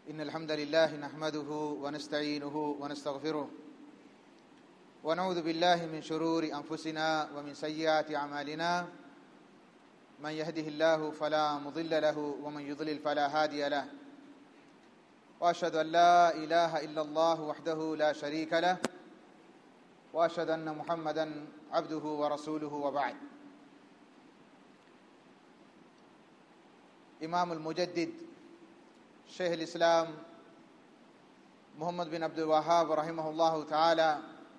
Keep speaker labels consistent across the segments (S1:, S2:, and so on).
S1: إن الحمد لله نحمده ونستعينه ونستغفره ونعوذ بالله من شرور أنفسنا ومن سيئات أعمالنا من يهده الله فلا مضل له ومن يضلل فلا هادي له وأشهد أن لا إله إلا الله وحده لا شريك له وأشهد أن محمدا عبده ورسوله وبعد. إمام المجدد شيخ الإسلام محمد بن عبد الوهاب رحمه الله تعالى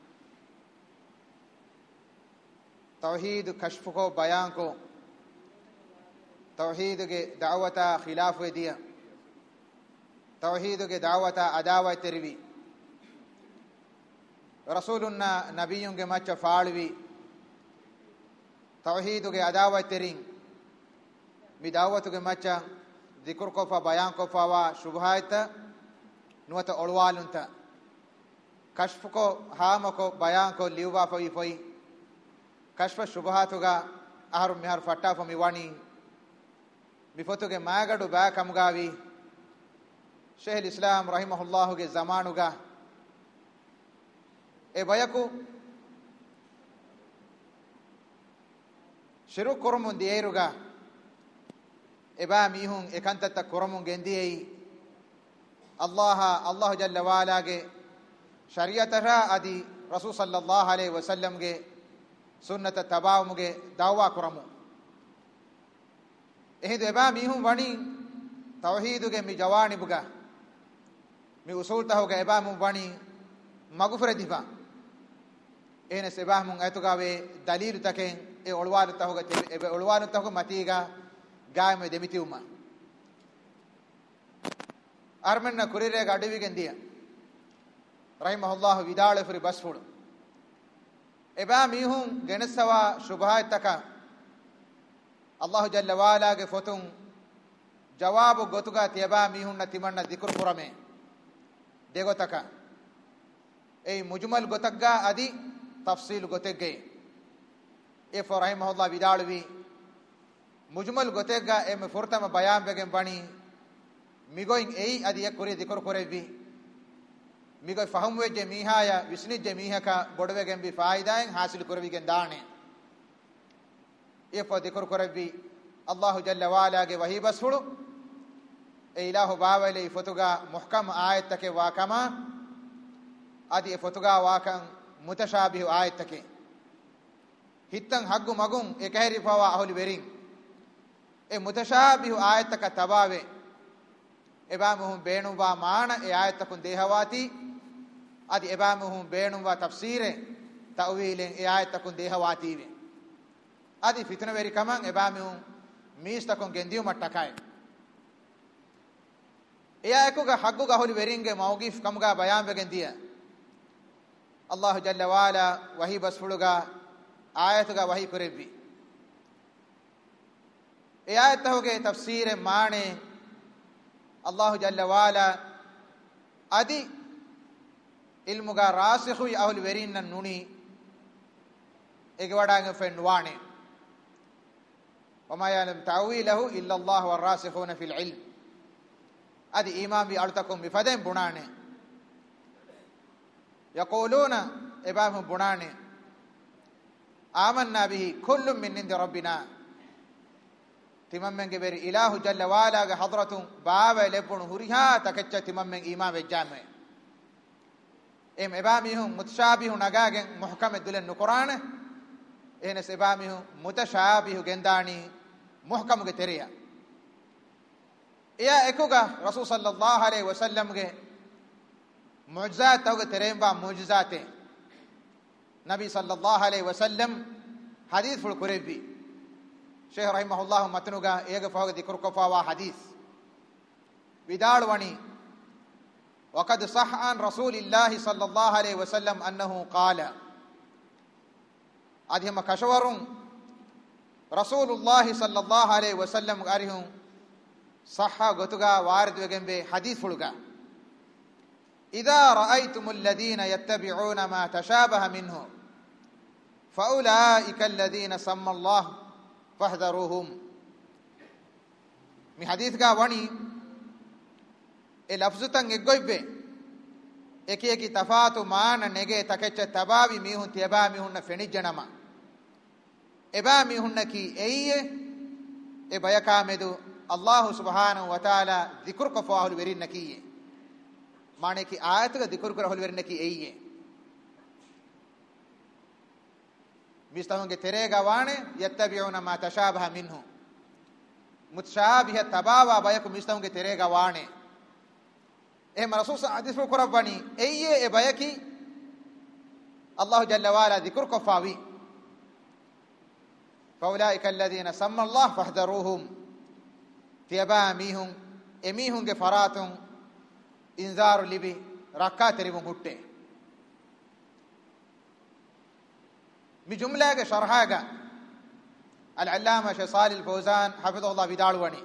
S1: तौहीद कश्फ को बयान को तौहीद के दावता खिलाफ दिया तौहीद के दावता अदावा तेरवी रसूलुन्ना नबियों के मच फाड़वी तौहीद के अदावा तेरिंग मी दावत के मच जिक्र को फा बयान को फावा शुभायत नुवत ओळवालुंत कश्फ को हाम को बयान को लिवा फई फई कश्फ शुभातुगा आहर मिहर फट्टा फमी वाणी मिफतुगे मागडु बा कमगावी शेख इस्लाम रहिमहुल्लाह के जमानुगा ए बयकु शिरु कुरमुन दिएरुगा एबा मीहुं एकांतत कुरमुन गेंदिएई अल्लाह जल्ल वाला के शरीयतरा अदि रसूल सल्लल्लाहु अलैहि वसल्लम के सुन्नत तबावुगे दावा कुरमु एहिदु एबा मीहुं वणी तौहीदुगे मी जवानिबुगा मी उसूल तहोगे एबा मु वणी मगफुर दिबा एने सेबा मुं एतुगावे दलील तके ए ओळवाल तहोगे एबे ओळवाल तहोगे मतीगा गाय में देमितिउमा अरमन्न कुरिरे गडविगेंदिया रहिमहुल्लाह विदाले फरि बसफुडु एबा मीहुं गेनसवा शुभायतक अल्लाह जल्ल वाला के फतुं जवाब गोतुगा तेबा मीहुं न तिमन्न जिक्र पुरमे देगोतक ए मुजमल गोतग्गा अदि तफसील गोतेगे ए फो रहिमहुल्लाह विदालवी मुजमल गोतेग्गा ए में फुरतम बयान बेगे बणी मिगोइंग एई अदि एक कुरी जिक्र कुरेबी मिगो फहम वेजे मीहाया विस्निजे मीहका बोडवेगे बि फायदाएं हासिल कुरविगे दाने ये फो जिक्र कुरेबी अल्लाह जल्ल वाला के वही बसुडु ए इलाहु बावले फतुगा मुहकम आयत के वाकमा अदि फतुगा वाकं मुतशाबिह आयत के हित्तं हग्गु मगुं एकहरी फवा अहुल वेरिंग ए मुतशाबिह आयत का तबावे एबा मुहुं बेणुवा मान ए आयत कुन देहवाती अदि एबा मुहुं बेणुवा तफसीरे तअवीले ए आयत कुन देहवाती वे अदि फितन वेरी कमं एबा मुहुं मीस तकुन गेंदियु मट्टकाय ए आयकुगा हग्गुगा हुल वेरिंगे मौगिफ कमगा बयान वे गेंदिया अल्लाह जल्ल वाला वही बसफुडुगा आयतगा वही कुरेबी ए आयत होगे तफसीरे माने अल्लाह जल्ल वाला अदि इल्मुगा रासिखु अहुल वेरिन नुनी एगवडांगे फेंडवाने वमा यअलम तावीलहु इल्ला अल्लाह वरासिखून फिल इल्म अदि ईमान भी अल्तकुम बिफदे बुनाने यक़ूलून इबाम बुनाने आमन्ना बिही कुल्लुम मिन इंद रब्बिना तिमम्मेंगे बेरी इलाहु जल्ल वाला के हजरतु बावे लेपुण हुरिहा तकच्च तिमम्मेंग ईमान वेजामे एम एबामिहु मुतशाबिहु नगागे मुहकम दुलन नुकुरान एने सेबामिहु मुतशाबिहु गेंदानी मुहकम के तेरिया या एकुगा रसूल सल्लल्लाहु अलैहि वसल्लम के मुअज्जात तोगे तेरेंबा मुअज्जाते नबी सल्लल्लाहु अलैहि वसल्लम हदीस फुल कुरेबी शेख रहिमहुल्लाह मतनुगा एक फौग जिक्र को फावा हदीस विदालवणी वक़द सह अन रसूलिल्लाह सल्लल्लाहु अलैहि वसल्लम अन्नहु क़ाल अधीम कशवरुं रसूलुल्लाह सल्लल्लाहु अलैहि वसल्लम अरिहुं सह गोतुगा वारिद वेगेंबे हदीस फुलगा इदा रअयतुमुल लदीन यत्तबिऊन मा तशाबह मिन्हु फउलाइका अल्लदीन सम्मल्लाह फहदरूहुम मी हदीस का वणी e lafzutan eggoibbe eki tafatu maana nege takecce tabawi mihun tiaba mihunna fenijjanama eba mihunna ki eyye e bayaka medu Allah subhanahu wa taala dhikr ko faahul verin nakiye maane ki ayatuga dhikr ko rahul verin naki eyye mistahunge terega wane yattabi'una ma tashabaha minhu mutashabiha tabawa bayaku mistahunge terega wane ehma rasul hadith ko rabbani eyye e bayaki Allah jalla wa ala dhikr ko faawi فأولئك الذين سمى الله فاحذروهم تيبا ميهم اميهم کے فراتون انذار لبي ركعت ريبون هټه می جمله کے شرحاگا العلامه شيخ صالح الفوزان حفظه الله بدالوني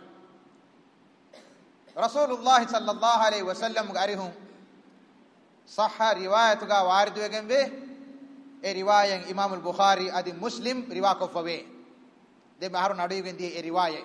S1: رسول الله صلى الله عليه وسلم غاريهم صح روايتغا وارد وگن به اي روايه امام البخاري ادي مسلم رواكو فوي de mahar nadigen di e riwaye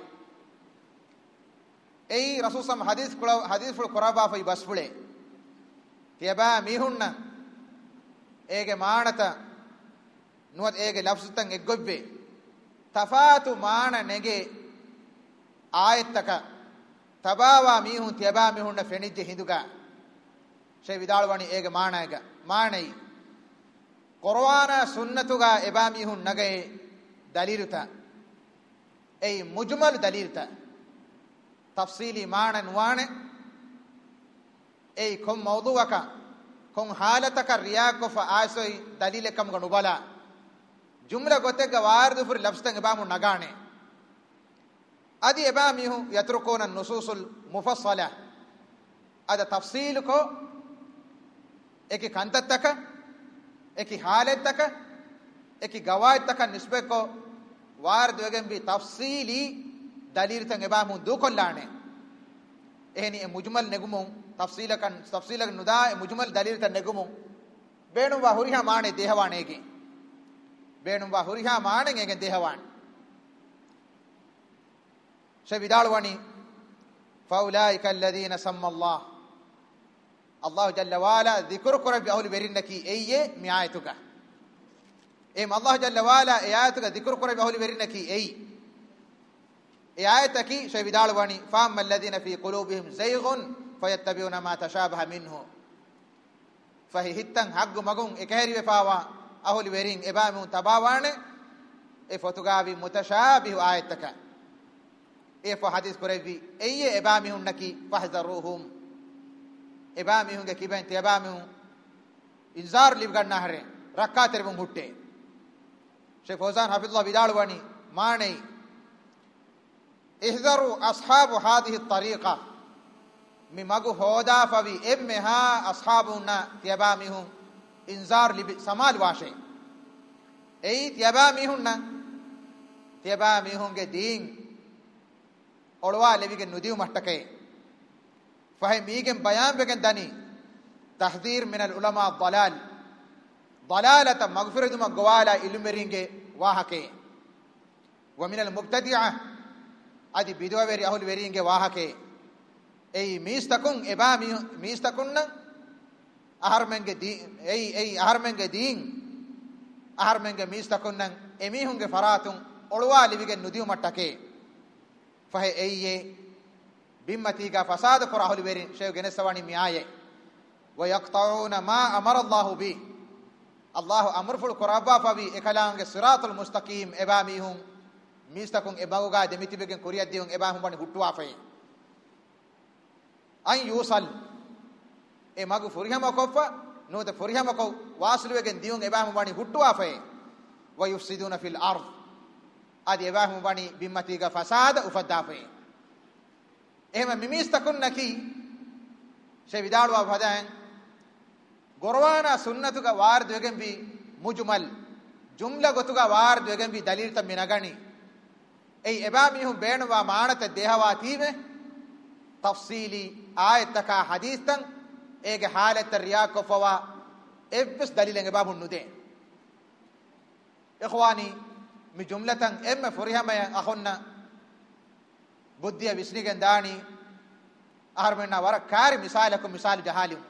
S1: ei rasul sam hadith ful quraba fai basfule tiaba mihunna ege maanata nuat ege lafzutan eggobbe tafatu maana nege ayataka tabawa mihun tiaba mihunna fenijje hinduga shay vidalwani ege maanaga maanai qur'ana sunnatuga eba mihun nage daliluta ay mujmal dalilta tafsili maanan waane ay kom mawduaka kom halataka riyako fa asoi dalile kam ganu bala jumla gotega wardu fur lafstan ebamu nagane adi ebamihu yatrukuna an-nususul mufassala ada tafsil ko eki kantataka eki halataka eki gawaitaka nisbe ko وارد وگن بھی تفصیلی دلیل تن ابا من دو کلانے ehni mujmal negumun tafsilakan nuda mujmal dalil tan negumun beenum wa huriha maane dehawane ge beenum wa huriha maane ge dehawan shavidalwani faulaika alladhina samma Allah jalla wala dhikru qurbi ahli berinnaki eyye mi ayatuka em Allah jalla wala ayatuka dhikru qurbi ahli berinnaki ey ayataki shavidalwani famma alladhina fi qulubihim zayghun fayattabi'una ma tashabaha minhu fahi hittan haggu magun ekaheri wefawa ahli berin ebamun tabawane e fotugavi mutashabihu ayataka e fo hadis qurbi eyye ebamihun naki fahzaruhum ebamihun ge kiben te ebamihun inzar livganna hare rakkater bun hutte Sheikh Fawzan hafizullah vidalwani maanei ihzaru ashabu hadhihi at-tariqa mimagu hoda fawi emmeha ashabuna tiyabamihun inzar libi samal washe ei tiyabamihunna tiyabamihun ge din olwa levige nudiu mattake fahe migen bayan begen dani tahdhir min al ulama ad-dalal dalalata maghfiratu magwala ilmeringe wahake wa min al mubtadi'ah adi bidwaveri ahul veringe wahake ei mistakun ebami mistakunna aharmenge di ei aharmenge din aharmenge mistakunna emihunge faratun olwa livige nudiu mattake fahe eyye bimmatiga fasad qur ahul verin shay genesawani miaye wa yaqta'una ma amara Allah bi Allah amrful quraba fawi ekalange siratul mustaqim ebamihun mistakun ebaguga demitibegen kuriyaddiun ebahum bani huttuwa fay an yusal e magu furihama kofa no de furihama ko wasluwegen diun ebahum bani huttuwa fay wa yufsiduna fil ard adi ebahum bani bimmatiga fasada ufadda fay ehma mimistakun naki shay vidalwa bhadan gorwana sunnatuga war dwegen bi mujmal jumla gotuga war dwegen bi dalil ta minagani ei ebamihum beenwa maanata dehawa tiime tafsili ayataka hadithan ege halat riyak fawa ebbes dalilen ebabun nude ikhwani mi jumlatan emme furihama akhunna buddiya visnigen dani aharmenna wara kari misalakum misal jahalim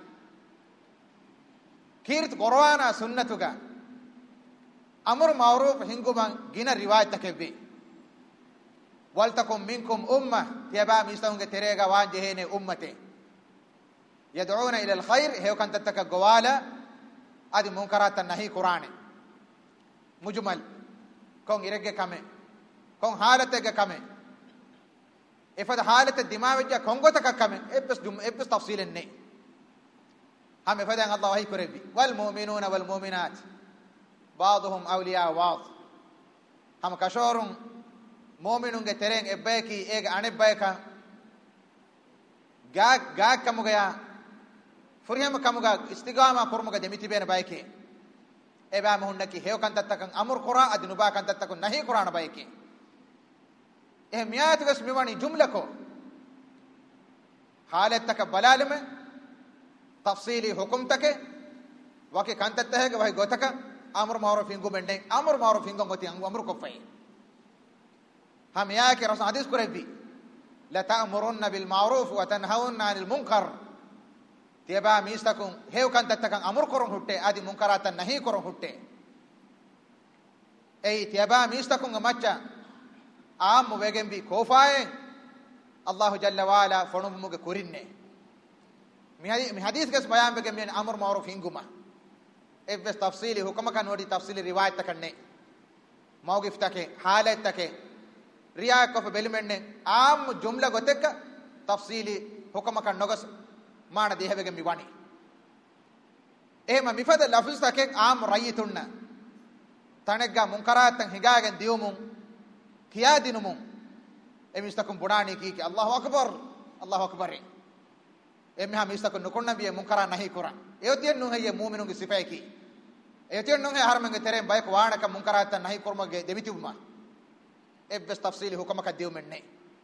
S1: kirt qur'ana sunnatuga amr ma'ruf hinguman gina riwayat takebbi waltakum minkum ummah tiaba mistaunge terega wanje hene ummate yad'una ila alkhair he kan tattaka gowala adi munkaratan nahi qur'ane mujmal kon irege kame kon halatege kame ifad halate dimawejja kongotaka kame ebbes tafsilen ne ham ifadan allah wahi kurebi wal mu'minuna wal mu'minat ba'dhum awliya ba'd ham kashorun mu'minunge tereng ebbeki ege anebbeka ga kamuga ya furiyam kamuga istigama kurmuga demiti bena bayke eba muhunnaki hew kan tattakan amur qura adnuba kan tattakun nahi qur'ana bayke ehmiyat gas miwani jumla ko halat tak balalme tafsili hukum take wake kan tattahege wahi gotaka amur ma'ruf hingu bende amur ma'ruf hingu goti amur ko fay ham yaake rasul hadis kurebi la ta'murunna bil ma'ruf wa tanhauna 'anil munkar tiaba mistakum hew kan tattakan amur koron hutte adi munkaratan nahi koron hutte ei tiaba mistakum macha am wegembi kofaye allah jalla wala fonum muge kurinne mi hadis ges bayan bege men amur ma'ruf hinguma ebbes tafsili hukama kan wadi tafsili riwayat takanne mawqif take halat take riya ko belimenne am jumla gotekka tafsili hukama kan nogas maana dehevege mi wani ehma mifada lafz take am rayitunna tanegga munkaratan higagen diumun kiyadinumun emistakum budani ki Allahu akbar emha mistakun nukunna biye munkara nahi kuran eyotien nu heye mu'minunge sifay ki eyotien nu he harmenge terem bayk waanaka munkaratan nahi kurmage demituma ebbes tafsili hukamaka diumenne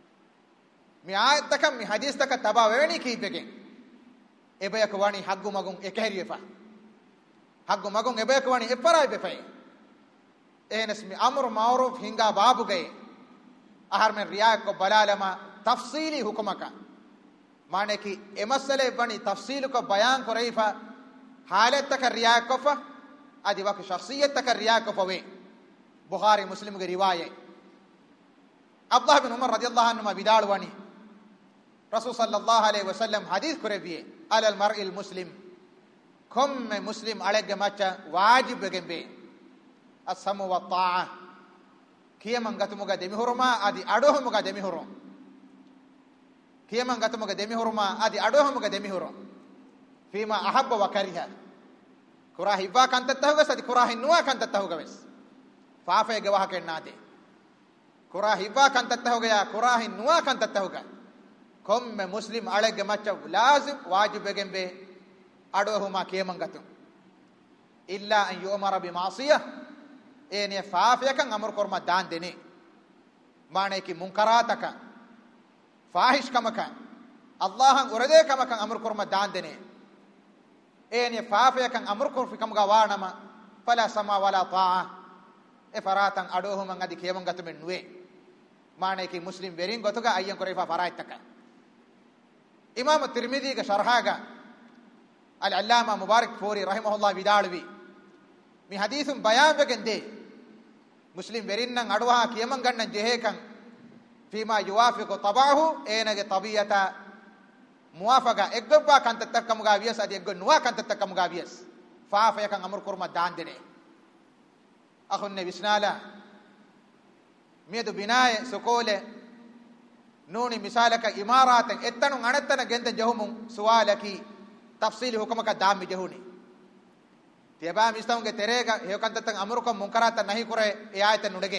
S1: mi ayat takam mi hadis tak taba weveni ki begen ebayak wani haggu magun ekahriyefa haggu magun ebayak wani eparai befay enes mi amr ma'ruf hinga babu gaye ahar men riya ko balalama tafsili hukumaka mane ki emasale bani tafsil ko bayan koraifa halat tak riya ko fa adi wak shakhsiyat tak riya ko fa we bukhari muslim ge riwayat abdullah bin umar radhiyallahu anhu ma bidal wani rasul sallallahu alaihi wasallam hadith kurebiye alal mar'il muslim kum muslim alegge macha wajib gembe as-samu wa ta'a kiyaman gatumuga demi hurma adi adohumuga demi hurum kiyaman gatumuga demi hurma adi adohumuga demi hurum fima ahabba wa kariha kurahi ba kan tattahuga sadi kurahi nuwa kan tattahuga wes faafe ge waha kennade kurahi ba kan tattahuga ya kurahi nuwa kan tattahuga komme muslim alegge macha lazim wajib gembe adohuma kiyaman gatum illa an yu'mara bi ma'siyah ene faafiya kan amur korma daan dene maane ki munkarataka fahish kamaka allah urade kamaka amur korma daan dene ene faafiya kan amur kor fikam ga wanama fala sama wala ta'a e faratan adohuma ngadi kiyam gatumen nuwe maane ki muslim verin gotuga ayyan korefa faraitaka imam at-tirmidhi ga sharhaga al-allama mubarak furi rahimahullah bidalwi mi hadithum bayan begende muslim verinnan adwa kiyaman gannan jehekan fima yuwafiqu tabahu enage tabiyata muwafaqa eggobba kan tatakam ga vias adi eggo nuwa kan tatakam ga vias faafa yakan amur kurma dandene akhunne bisnala medu binaye sokole nuni misalaka imaratan ettanu anattana gende jahumun suwalaki tafsili hukamaka dammi jahuni tiaba mistaunge terega he kantatang amruko munkarata nahi kore e ayatan nudege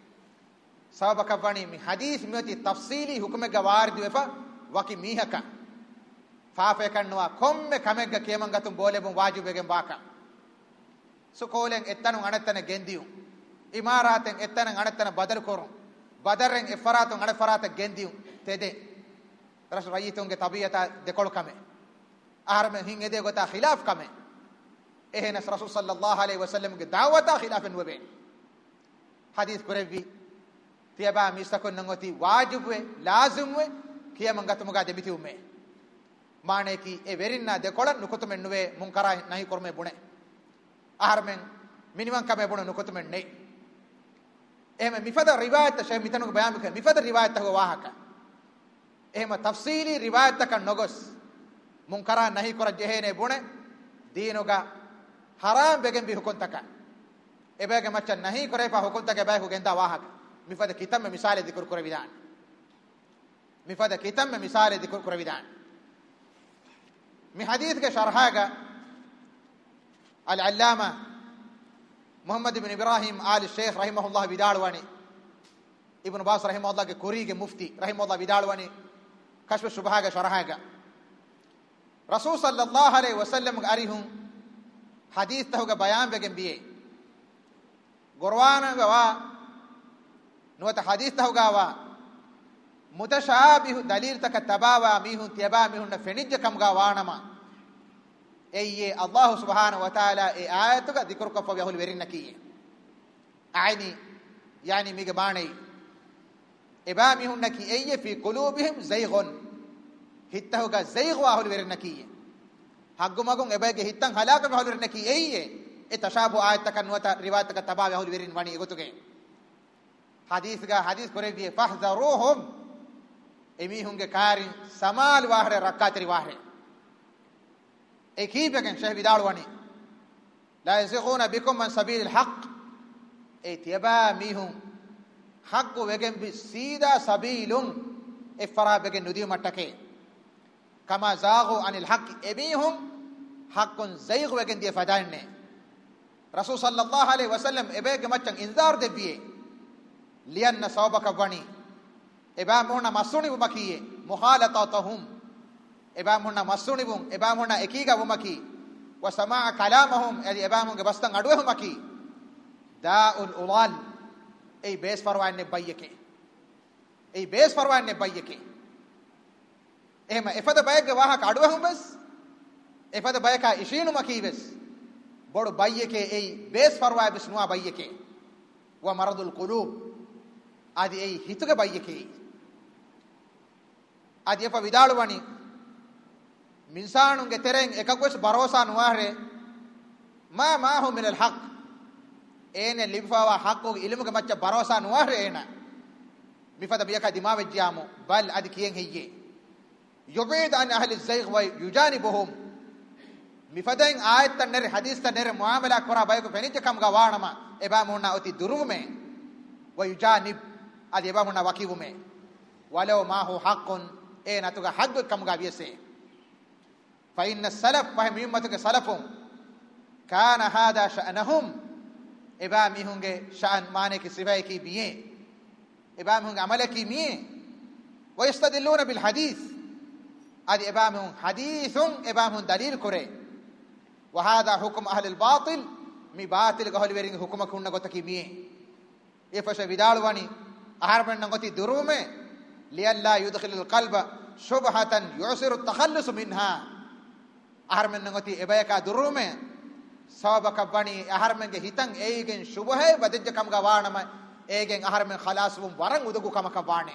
S1: sabaka bani mi hadith meti tafsili hukume gawar duefa waki mihaka faafe kanwa komme kamegga kemangatum bolebum wajibegen baka sukolen ettanu anattana gendiu imaraten ettanu anattana badal korum badarren efaratun anafarata gendiu tede rasul rayitunge tabiyata dekol kame aharme hingede gota khilaf kame ehnas rasul sallallahu alaihi wasallam ge dawata khilafan webe hadith kurevi tiaba mistakon nangoti wajib we lazim we kiyamangatu muga debiti umme maane ki e verinna de kolan nukutumen nuwe munkara nahi korme bune aharmen minimum kame bune nukutumen nei ehme mifada riwayat shay mitanu bayan ke mifada riwayat ho wahaka ehme tafsili riwayat ka nogos munkara nahi kor jehene bune deenuga haram begen bi hukun taka ebege macca nahi kore pa hukun taka bay hugenda wahaka mifada kitam misale dikur kore vidan mifada kitam misale dikur kore vidan mi hadith ke sharhaga al-allama Muhammad ibn Ibrahim al-Sheikh rahimahullah vidalwani ibn Bas rahimahullah ke kuri ke mufti rahimahullah vidalwani kashf shubha ke sharhaga Rasul sallallahu alaihi wasallam arihum hadith tahuga bayan begen biye Qur'an wa nuwata hadith tahuga wa mutashabih dalil tak tabawa mihun tiaba mihun na fenijja kamga wanama eyye Allah subhanahu wa ta'ala e ayatu ka dhikru ka fa yahul werinna kiye aini yani mige baanei eba mihun na ki eyye fi qulubihim zayghun hittahuga zaygh wa ahul werinna kiye haggumagun ebege hittan halaka ahul werinna ki eyye e tashabu ayat tak nuwata riwayat ka tabawa ahul werin wani egotuge hadith kore die fahdharuhum emihunge karin samal wahre rakatri wahre ekibegen sheh vidalwani la yazighuna bikum man sabil alhaq etiba mihun haqqu wegen bi sida sabilun ifara begen nudi matake kama zaghu anil haqq emihun haqqun zaygh wegen die fadanne rasul sallallahu alaihi wasallam ebege maccan inzar debiye lianna sawbaka wani eba mohna masuni bumakiye muhalatatuhum eba mohna masuni bum eba mohna ekiga bumaki wa samaa kalamahum eba mohge bastan aduwe bumaki daul ulal ei bes farwanne bayyeke ehma efada bayge waha ka aduwe bes efada bayka ishinu maki bes bodu bayyeke ei bes farwa bes nuwa bayyeke wa maradul qulub adi ei hituge bayyeke adi efa vidalwani minsanunge tereng ekakos barosa nuwahre ma hu min alhaq ene limfawa haqqo ilmuge macca barosa nuwahre ena mifada biyaka dimawe jamu bal adi kiyen heyye yubid an ahli az-zaygh wa yujanibuhum mifadain ayat tanere hadith tanere muamala kora bayko fenije kam ga wanama eba munna oti durume wa yujanib adi eba munna wakibume walau ma hu haqqun ena tuga hagg kam ga biese fa inna salaf fa mimmatuga salafum kana hada sha'nahum eba mihunge sha'an mane ki sifai ki biye eba mihunge amala ki miye wa yastadilluna bil hadith adi eba mihun hadithun eba mihun dalil kore wa hada hukm ahli al batil mi batil gaholi wering hukuma kunna gotaki miye e fasha vidalwani aharben ngoti durume lialla yudkhil al qalba shubhatan yusiru at takhallus minha aharmen ngoti ebayaka durume sabaka bani aharmen ge hitan eigen shubhe badejja kam ga wanama eigen aharmen khalas wum warang udugu kam ka wane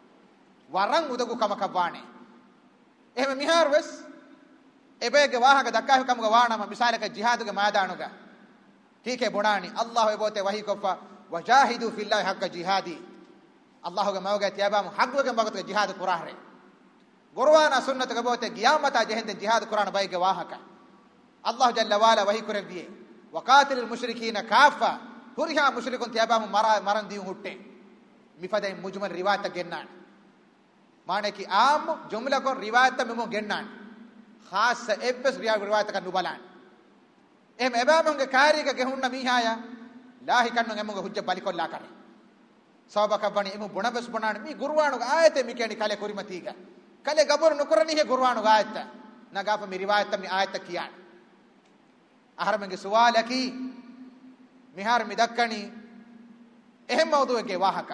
S1: ehme mihar wes ebege wahaga dakka kam ga wanama misalaka jihad ge madanuga tike bonani allah ebote wahi kofa wajahidu fillahi haqqa jihadi allah ge mawga tiyabam haqqa ge magat jihad qur'an Qur'ana sunnat ge bote qiyamata jehende jihad Qur'an bayge wahaka Allah jalla wala wahi kore diye waqatilul mushrikeena kaffa huriha mushrikun tiyabam maran diun hutte mifadai mujmal riwayat gennan mane ki am jumla ko riwayat memo gennan khas ebbes riwayat ka nubalan em ebamon ge kari ge hunna mihaya lahi kannu emmo ge hujja bali kolla kare sabaka bani emu bunabes bunan mi gurwanu ayate mi keni kale kurimatiga kale gabor nukurani he gurwanu ayata na gafa mi riwayat mi ayata kiyan aharmenge suwalaki mihar midakkani ehem mawdu ge wahaka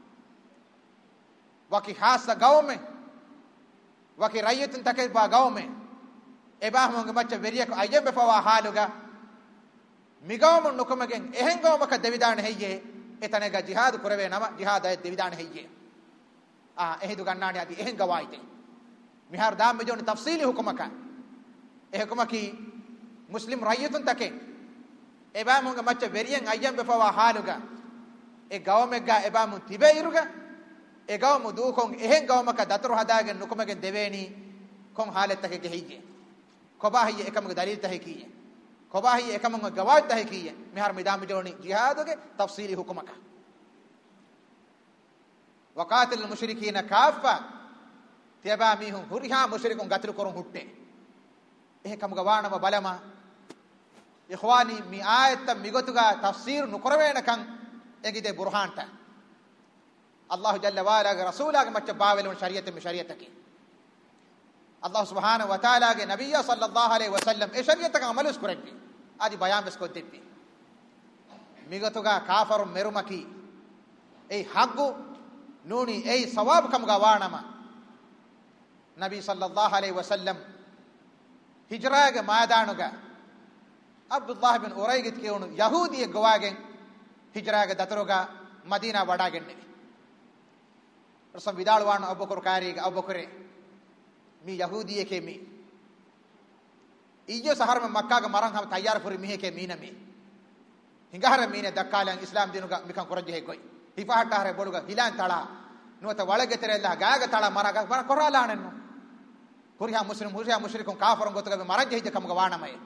S1: waki hasa gawme waki rayitin take ba gawme ebahmonge macca veriya ko ayembe fawa haluga migawm nukumagen ehen gawmaka devidan heyye etanega jihad kurave nama jihad ay devidan heyye ehidu gannani adi ehen gawaite mihar dam me joni tafsili hukumaka e hukumaki muslim rayitun take ebamunga macca veriyen ayyam befawa haluga e gawmegga ebamun tibeiruga e gawmu dukon ehen gawmaka dataru hadagen nukumegen deveni kon halet take gehije kobahi ekamge dalil take kiye kobahi ekamge gawat take kiye mihar midam joni jihaduge tafsili hukumaka waqatil al mushrikeena kaffa tiaba mihun huriha mushrikun gatru korun hutte ekamge waanama balama ikhwani mi ayat migotuga tafsir nukorwena kan egide burhanta Allah jalla wa ala rasulahu macca bawelun shariat mi shariataki Allah subhanahu wa ta'ala ge nabiyya sallallahu alaihi wasallam e shariataka amalus kurebbi adi bayan besko debbi migotuga kafarum merumaki ei haggu nuni ei sawab kamga waanama nabi sallallahu alaihi wasallam hijra ge maadanuga Abdullah bin Urayqit kewunu Yahudi gwagen hijra ge dataroga Madina wadagenne rasam vidalwan Abubakar kari Abubakar mi Yahudi ke mi ijo sahar me Makkah ge marang ham tayyar puri mi ke mi na mi hingahara mi ne dakkalan Islam dinuga mikan korajje he goy hifahata hare boluga hilan tala nuata walage terella gaaga tala maraga bara korala nanno huriha muslim huriha mushrikun kafirun gotuga marajje hije kamga waanamay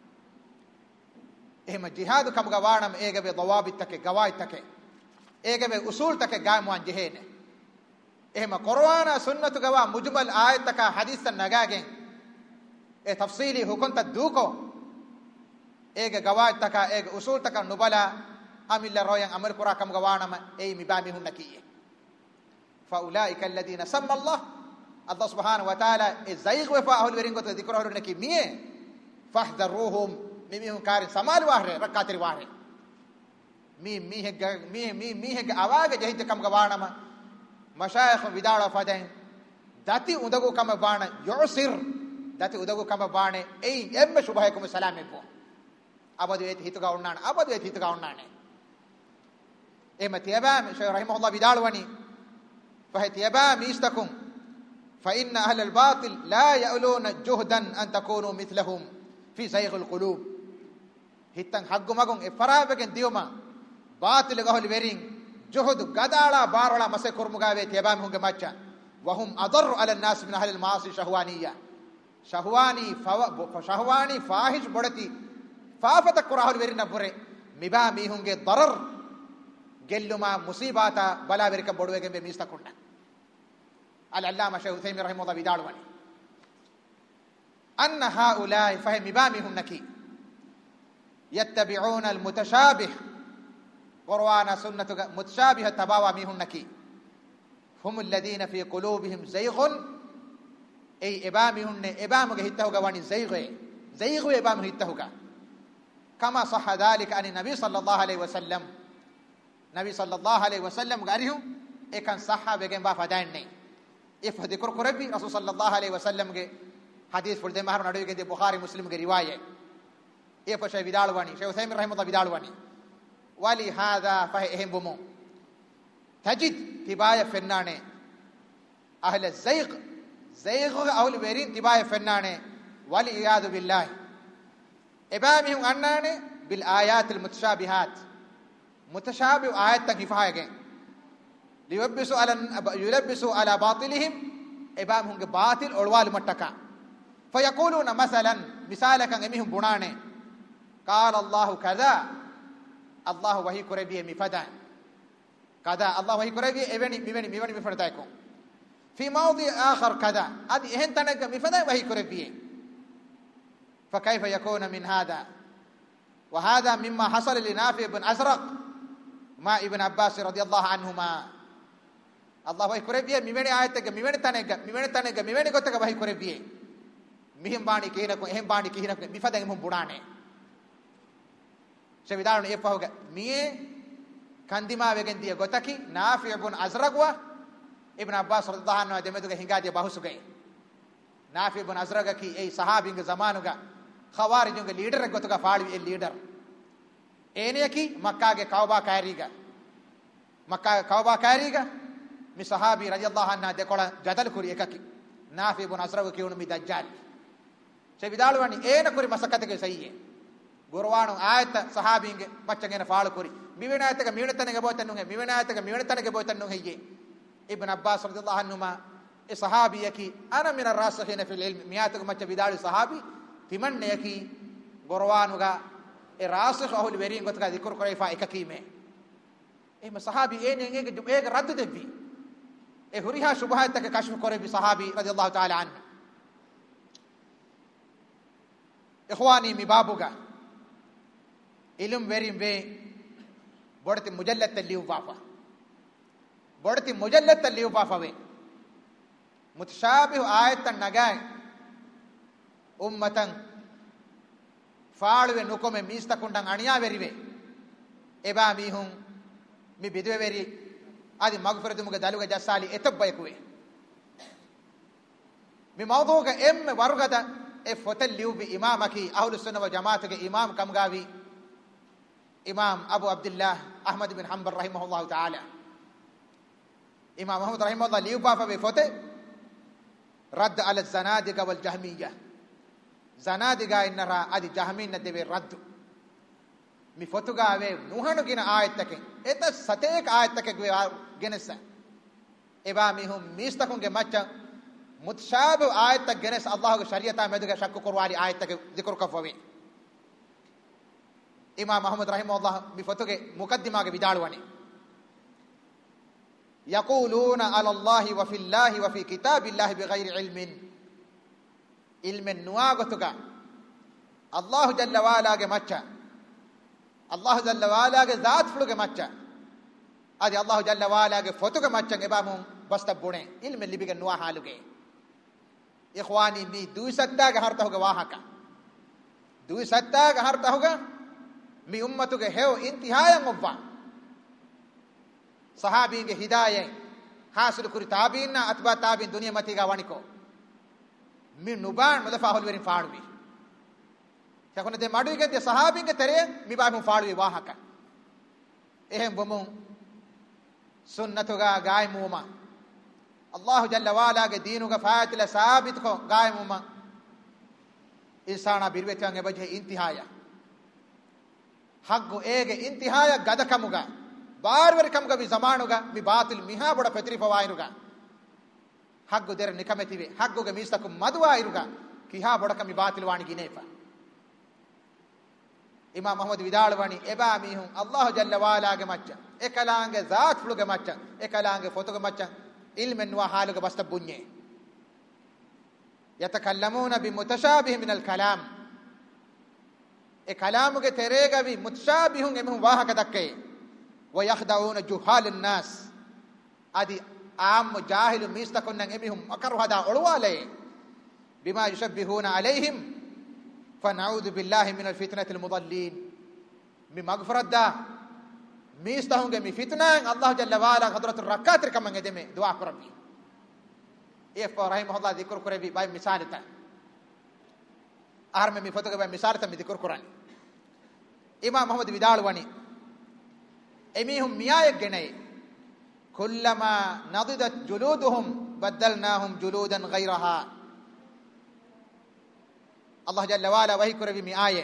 S1: ehma jihad kamga waanam egebe dawabit take gawaid take egebe usul take gaamwan jehene ehma qur'ana sunnatu gawa mujmal ayat taka hadith nagagen e tafsili hukunta duko ege gawaid taka ege usul taka nubala amilla royan amal qura kamga waanam ei mibami hunnakiye fa ulaika alladhina samma Allah subhanahu wa ta'ala e zaygh wa fa ahul weringo to dikro horne ki miye fahdharuhum mimihun karin samal wahre rakatri wahre mi hegga awaga jehite kam gawanama mashayikh vidala faden dati udagu kam baana yusir dati udagu kam baane ei emme subhaykum salame bo abadu et hituga unnane ematiyaba shaykh rahimahullah vidalwani fahitiyaba mistakum fa inna ahla al-batil la ya'luna juhdan an takunu mithlahum fi zayg al-qulub hittan haggu magun e farabegen diuma batil gahol verin juhud gadala barala mase kurmugave tebam hunge macha wa hum adarru ala an-nas min ahli al-ma'asi shahwani fahish bodati fafata kurahol verin nabure miba mi hunge darar gelluma musibata bala verika bodwege be mistakunda al-allama shaykh Uthaymin rahimahullah bidalwani anna haula fahim miba mi hunnaki يتبعون المتشابه قرآن سنة متشابه تباوى ميهنكي هم الذين في قلوبهم زيغ أي إبامهن إبامه هتهوغا واني زيغ إبامه هتهوغا كما صح ذلك عن النبي صلى الله عليه وسلم نبي صلى الله عليه وسلم قاله إكان صح بجنب فداني إفذكر قربي رسول صلى الله عليه وسلم حديث فرد مهر ندوي كده بخاري مسلم رواية إيه شيء بدالواني شيخ عثيمين رحمه الله بدالواني ولهذا فهم بمو تجد تبايا فنانه أهل الزيغ أهل بيرين تبايا فنانه والعياذ بالله إبامهم أنانه بالآيات المتشابهات متشابه آيات تنكفاية يلبسوا على باطلهم إبامهم باطل أولوال متكا فيقولون مثالك أمهم بنانه قال الله كذا الله وحي كربيه مفدا كذا الله وحي كربيه ميوني مفدايكم في موضع آخر كذا ادي اهن تنك مفدا وحي كربيه فكيف يكون من هذا وهذا مما حصل لنافع بن أزرق مع ابن عباس رضي الله عنهما الله وحي كربيه ميوني آيتك ميوني تنك ميوني كتك وحي كربيه مهم باني كينكو اهم باني كينكو مفدا هم بنانه شبيدان يفهوغا ميه كانديما وگن دي گوتكي نافع بن ازرغوا ابن عباس رضي الله عنه دمدوغا هنگادي باهسوگي نافع بن ازرغ كي اي صحابينگ زمانوگا خوارجونگ ليدر گوتگا فاړوي ليدر اينيكي مكه گه كعبه كاريگا مي صحابي رضي الله عنه دكولا جدل كوري اككي nafi ibn asraw kiyunu mi dajjal se vidalwani ena kuri masakatege sayye gorwanu ayat sahabinge maccangena faalu kuri miwenayatega miwentanege boytannunge miwenayatega miwentanege boytannunge heye ibn abbas radhiyallahu anhuma e sahabiyaki ana min ar-rasikhina fil ilm miyatega macca vidalu sahabi timanne yaki gorwanuga e rasikh ahul verin gotga dhikr koray fa ekakime e sahabi ege raddu devvi e huriha shubhat tak kashf koray bi sahabi radhiyallahu ta'ala anhu ikhwani mi babuga ilm verin ve bodati mujallad liu wafa bodati mujallad liu wafa ve mutashabih ayatan nagai ummatan faaluwe nukome mistakundan aniya verive eba mihun mi bidwe veri adi magfiratu muge daluga jassali etabbaykuwe mi mawduga emme warugada e fotel liubi imamaki ahlus sunnah wal jamaat ke imam kamgavi imam abu abdullah ahmad bin hanbal rahimahullah taala imam ahmad rahimahullah liuba fa be fote radd ala zanadiqa wal jahmiyah zanadiga innara adi jahmin nadeve raddu mi fotuga ave nuhanu gina ayatake eta satek ayatake genesa eba mihum mistakun ge macha mutshabu ayatak genes allah ge shariata meduga shakku korwali ayatake zikr kafwe imam ahmad rahimahullah mi fotuge muqaddima ge vidalwani yaquluna ala allah wa fillahi wa fi kitabillahi bighairi ilmen nuagotuga allah jalla wala ge macha Allah jalla wala ge zaat fuluge macha adi Allah jalla wala ge fotuge macha ebamun basta bune ilme libige nuwa haluge ikhwani mi duisatta ge harta hoge wahaka duisatta ge harta hoge mi ummatuge hew intihayan obba sahabin ge hidaye hasil kuri tabiinna atba tabiin duniya matiga waniko mi nuban madafa hol verin faadwi yakone de maduige de sahabinge tere mi baahum faadwi wahaka ehem bomun sunnatuga gaimuma allah jalla wala ge deenuga faatila sabit ko gaimuma insana birwetan e bajhe intihaya haggo ege intihaya gadakamuga barwar kamuga mi zamanuga mi batil miha boda petri fawainuga haggo der nikametive haggo ge mistaku madwa iruga kiha bodaka mi batil wani ginefa imam muhammad vidalwani eba mihun allah jalla wala ge macca ekalange zaat fluge macca ekalange fotoge macca ilmen wa haluge basta bunye yatakallamuna bi mutashabih min al kalam e kalamuge terega bi mutashabihun emhun wahaka dakke wa yakhda'una juhal an nas adi am jahilu mistakun emihum akaru hada ulwale bima yushabbihuna alaihim فنعوذ بالله من الفتنة المضلين بمغفرة دا ميستهم جمي فتنة الله جل وعلا قدرة الركعات كمان قدمه دعاء ربي إيه رحمه الله ذكر كربي باي مثالته أهرم من فتوى باي مثالته من ذكر قرآن إمام محمد vidalwani أميهم مياه جناي كلما نضجت جلودهم بدلناهم جلودا غيرها الله جل وعلا وهي كربي مي آية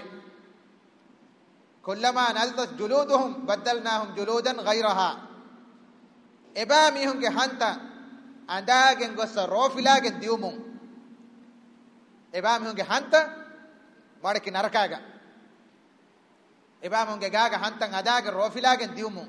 S1: كلما نضجت جلودهم بدلناهم جلودا غيرها إباميهم كهانتا عنداجن قصة روفلاجن ديومون إباميهم كهانتا مارك نركاجا إباميهم كجاجا هانتا عنداجن روفلاجن ديومون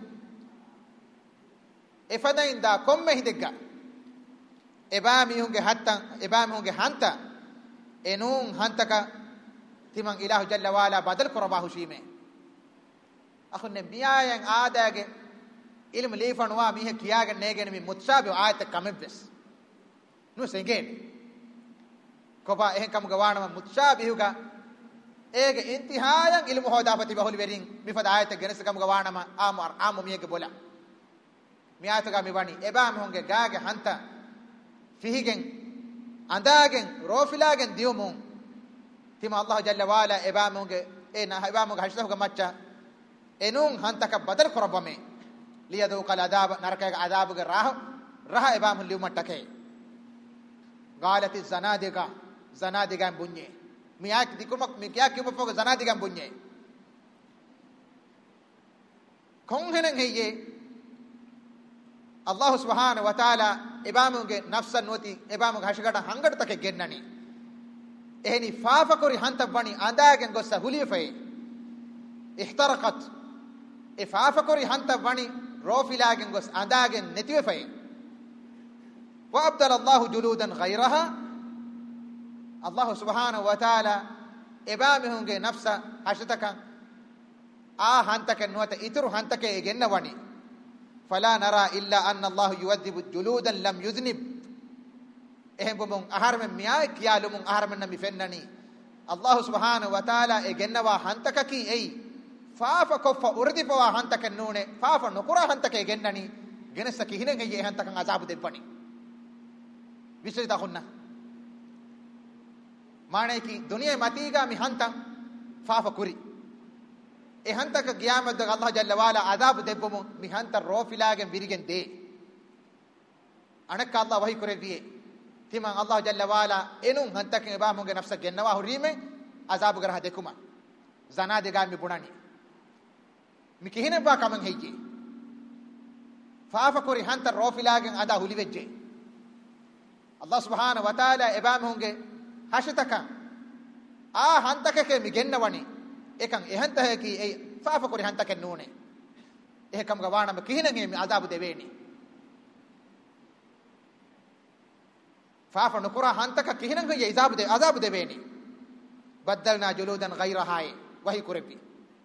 S1: إفدين دا كم مهدقة إباميهم كهانتا enun hantaka timang ilahu jalla wala badal qurbahu shime akhunne biyayen aadage ilm lefanwa mihe kiyagen negen mi mutshabi ayat kamebes nu sengen koba ehen kam gawana mutshabihuga ege intihayan ilmu hodapati bahul verin mi fada ayat genes kam gawana ma amar amu miyege bola mi ayat ga mi wani eba mi honge gaage hanta fihigen andagen rofilagen diumun tima allah jalla wala ebamunge ena ebamunge hashtahuga macha enun hantaka badal korabame liyadu qal adab naraka adabuge raha ebamun liumatake قالت الزنادقة زنادقة بنيه مياك ديكم مياك كيف فوق زنادقة بنيه كون هنن هي الله سبحانه وتعالى إبامونගේ نفسا نوتي إبامونගේ هشكتا هنگر تك جنني إهني فافكوري هنت بني أنداعن قصة هوليفة احترقت إفافكوري هنت بني روفيلاعن قصة أنداعن نتيفة وأبدل الله جلودا غيرها الله سبحانه وتعالى إبامونගේ نفسا هشتك هنتك نوت إترو هنتك جنني فلا نرى إلا أن الله يؤدب جلودا لم يذنب إهم بمون أهرم مياك يالمون أهرم نمي فنني الله سبحانه وتعالى إجنوا هنتك كي أي فاف كف أردفوا هنتك النون فاف نقرا هنتك إجنني جنس كهنا جي هنتك عذاب دبني بيشري تاخنا ما نيكي دنيا ماتيجا مي هنتا فاف كوري ehantaka qiyamad Allah jalla wala adab debbumu mihanta rofilagen virigen de anakka Allah wahi kureviye timan Allah jalla wala enun hantake ebamunge nafsa gennawa hurime azab garha dekuma zana dega mi bunani mi kihine ba kaman heije faafa kori hanta rofilagen ada hulivejje Allah subhanahu wa taala ebamunge hashitaka hantake ke mi gennawani ekan ehanta heki ei faafa kori hanta ken nune ehkam gawana me kihinange me azab deveni faafa nukura hanta ka kihinange ye azab deveni baddalna juludan ghayraha wahi kurebi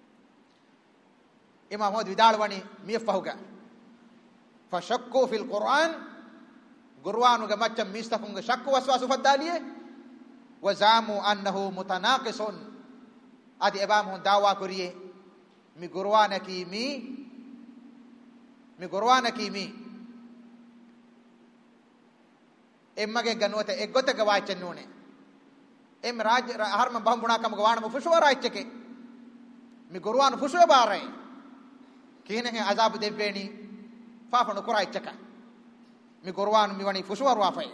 S1: imam hod vidalwani mi fahuga fashakku fil quran qur'anu ga macam mistakunga shakku waswasu faddaliye wa zamu annahu mutanaqisun adi ebam hon dawa koriye mi qur'ana ki mi emmage ganwata eggote ga waachennune em raj harma bambuna kam ga wana fushwara ichke mi qur'an fushwa bare kine azab deveni faafa no kura ichka mi qur'an mi wani fushwa wafay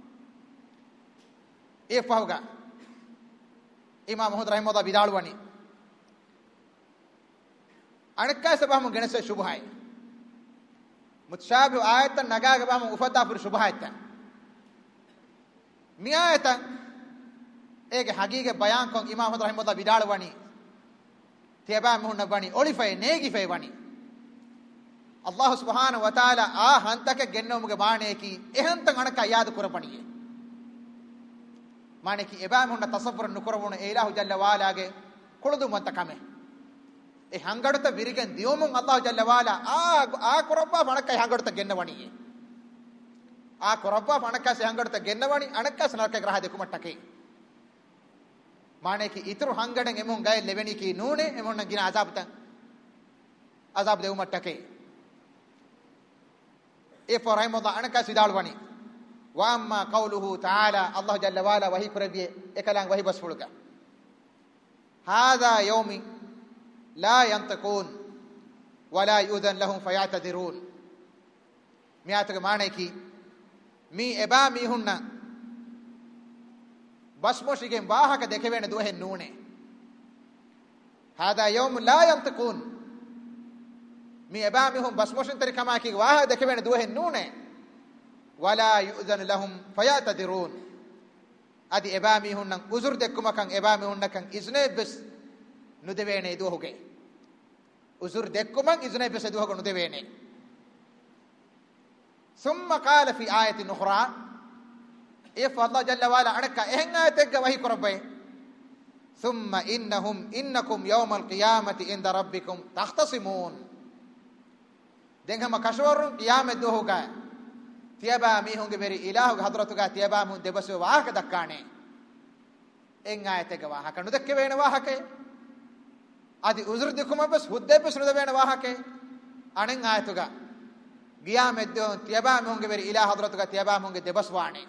S1: e fahuga imam Ahmad rahimahullah bidalwani anakka sabahum ganase shubhay mutashabih ayatan nagaga bahum ufata fur shubhayta mi ayatan ege hagige bayan kon imam Ahmad rahimahullah bidalwani teba muhunna bani olifay negi fay wani Allah subhanahu wa taala hantake gennomuge maaneki ehantan anakka yaad kurapaniye maneki ebam honna tasavvur nukurabuna ilahu jalla wala ge kuludu manta kame e hangadata virigen diomun Allah jalla wala kurabba fanakka hangadata gennawani kurabba fanakka se hangadata gennawani anakka sanarka graha dekumattake maneki itru hangaden emun gaye leveni ki nune emonna gina azab deumattake e foraymoda anakka sidalwani واما قوله تعالى الله جل وعلا وهي كربي اكلان وهي بسفلك هذا يوم لا ينطقون ولا يؤذن لهم فيعتذرون مياتك مانيكي مي ابا مي هن بسموشيگن واهك دكوين دوه نونه هذا يوم لا ينطقون مي ابا مي هم بسموشن تري كما كي واه دكوين دوه نونه ولا يؤذن لهم فيعتذرون ادي ابامي هنن عذر دكما كان ابامي هنن كان اذن بس ندوينه دوهوگه عذر دكما اذن بس دوهوگه ندوينه ثم قال في آية أخرى إف الله جل وعلا عنك إهنا تجا وهي كربه ثم إنكم يوم القيامة عند ربكم تختصمون دينها ما كشور قيامة دوهوگه තියබා මීහුන්ගේ බෙරි ඉලාහුගේ හදරතුගා තියබා මුන් දෙබසෝ වාහක දක්කානේ එන් ආයතක වාහක නුදක්ක වේන වාහකේ আদি උසුරු දෙකම බස් හුද්දෙපස් නුද වේන වාහකේ අනෙන් ආයතුගා ගියා මෙද්දෝ තියබා මීහුන්ගේ බෙරි ඉලාහ හදරතුගා තියබා මුන්ගේ දෙබස් වානේ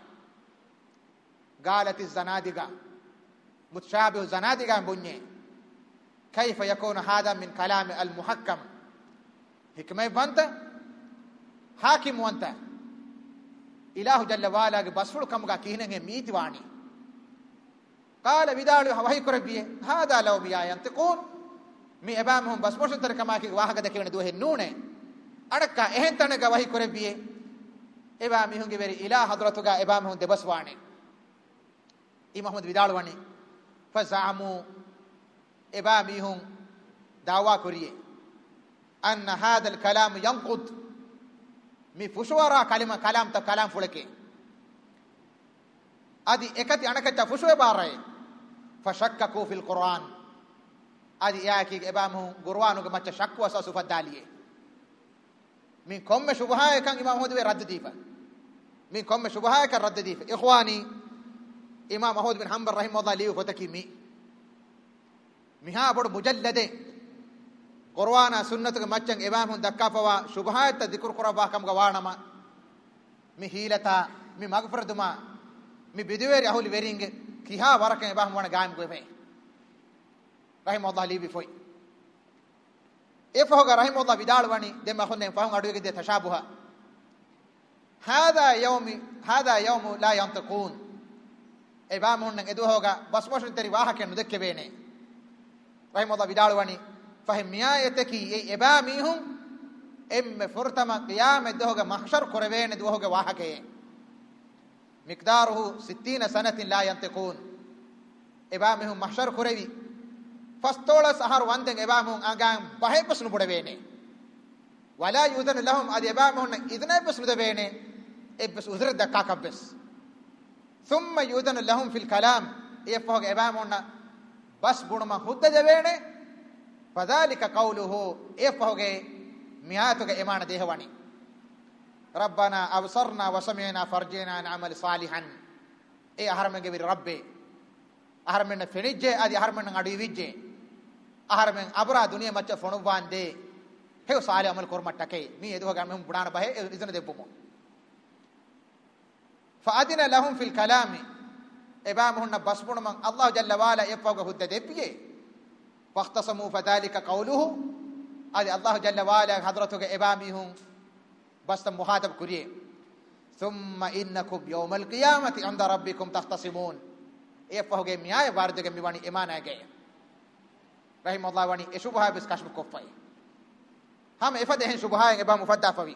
S1: ගාලති zanaadiga mutashabihu zanaadiga bunye كيف يكون هذا من كلام المحكم حكمه بنت حاكم وانت ilahu jalla wala ge basful kamga kihinenge miti wani qala vidalu wahi korabiye hada law biya yantiqun mi ebamhum basmosh tar kama ki wahaga dekene duhe nune adakka ehen tanaga wahi korabiye eba mihunge veri ila hadratuga ebamhum debas wani i muhammad vidalu wani fazamu eba mihun dawa koriye anna hada al kalam yanqud mi fushwara kalima kalam ta kalam fulake adi ekati anakata fushwe baray fashakkaku fil quran adi yaki ebamu qur'anu ge macha shakku asa sufadaliye min komme shubha kan imam ahmad be radd difa min komme shubha kan radd difa ikhwani imam ahmad bin hanbal rahimahullah liyu fotakimi miha bodu mujallade qur'ana sunnatu ge machan ebamu dakkafawa shubha ta dhikr quraba kam ga wanama mi hilata mi magfraduma mi bidweri ahuli weringe kiha waraka ebamu wana gaam gobe rahimahullah li bi foi efoga rahimahullah bidalwani demma khonne fahum aduge de tashabuha hada yawm la yantiqun ebamu nan edu hoga basmoshun teri wahake nudekke bene rahimahullah bidalwani fahmiya yataki ebamihum em furtama qiyam edu hoga mahshar korevene edu hoga wahake miqdaruhu 60 sanatin la yantiqun ebamihum mahshar korevi fastola sahar wanden ebamihum agam bahe pasnu bodevene wala yudan lahum adi ebamihum idna pasnu devene ebs udhar dakka kabbes thumma yudan lahum fil kalam efoga ebamihum bas bunuma hudda devene fadhalika qawluhu efoge miyatuga emana dehwani rabbana absarna wa sami'na farjina na'mal salihan e aharmenge bir rabbe aharmen fenijje adi aharmen adu vijje aharmen abra duniya macha fonu bande he sali amal kormattake mi edu hoga mem budana bahe idana debbumo fa adina lahum fil kalami ebamuhunna basbunu man allah jalla wala efoga hudda debbiye faqtasamu fadhalika qawluhu adi allah jalla wala hadratuga ebamihum بس مخاطب كريه ثم انكم يوم القيامه عند ربكم تختصمون يفهوge miya warduge miwani emana ge rahimahullah wani shubha bis kashf kofai ham ifade hen shubha eba mufadda fawi